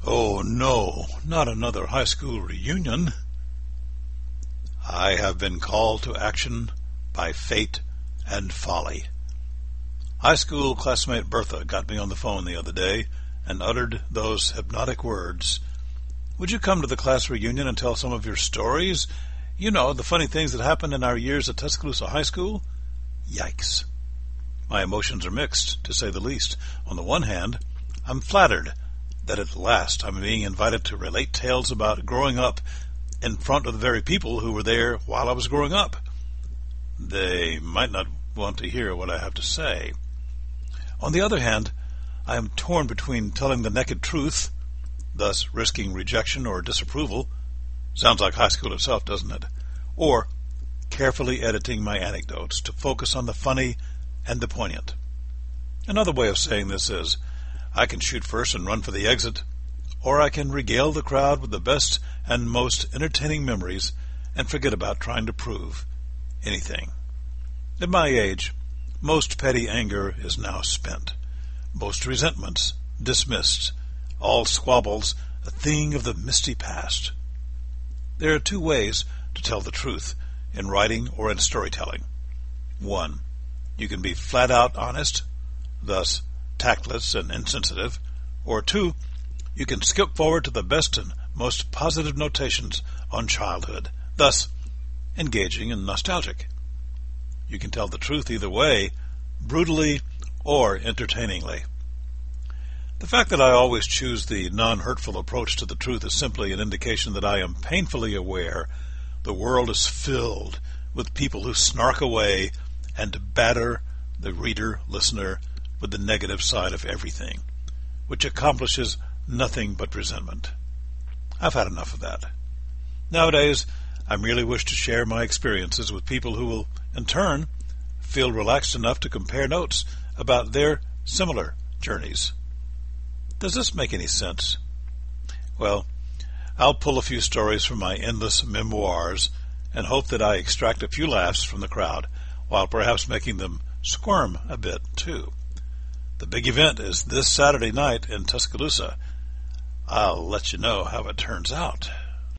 Oh no, not another high school reunion. I have been called to action by fate and folly. High school classmate Bertha got me on the phone the other day and uttered those hypnotic words. Would you come to the class reunion and tell some of your stories? You know, the funny things that happened in our years at Tuscaloosa High School? Yikes. My emotions are mixed, to say the least. On the one hand, I'm flattered that at last I'm being invited to relate tales about growing up in front of the very people who were there while I was growing up. They might not want to hear what I have to say. On the other hand, I am torn between telling the naked truth, thus risking rejection or disapproval — sounds like high school itself, doesn't it? — or carefully editing my anecdotes to focus on the funny and the poignant. Another way of saying this is, I can shoot first and run for the exit, or I can regale the crowd with the best and most entertaining memories and forget about trying to prove anything. At my age, most petty anger is now spent, most resentments dismissed, all squabbles a thing of the misty past. There are two ways to tell the truth in writing or in storytelling. One, you can be flat out honest, thus tactless and insensitive, or two, you can skip forward to the best and most positive notations on childhood, thus engaging and nostalgic. You can tell the truth either way, brutally or entertainingly. The fact that I always choose the non-hurtful approach to the truth is simply an indication that I am painfully aware the world is filled with people who snark away and batter the reader, listener, with the negative side of everything, which accomplishes nothing but resentment. I've had enough of that. Nowadays, I merely wish to share my experiences with people who will, in turn, feel relaxed enough to compare notes about their similar journeys. Does this make any sense? Well, I'll pull a few stories from my endless memoirs and hope that I extract a few laughs from the crowd, while perhaps making them squirm a bit, too. The big event is this Saturday night in Tuscaloosa. I'll let you know how it turns out.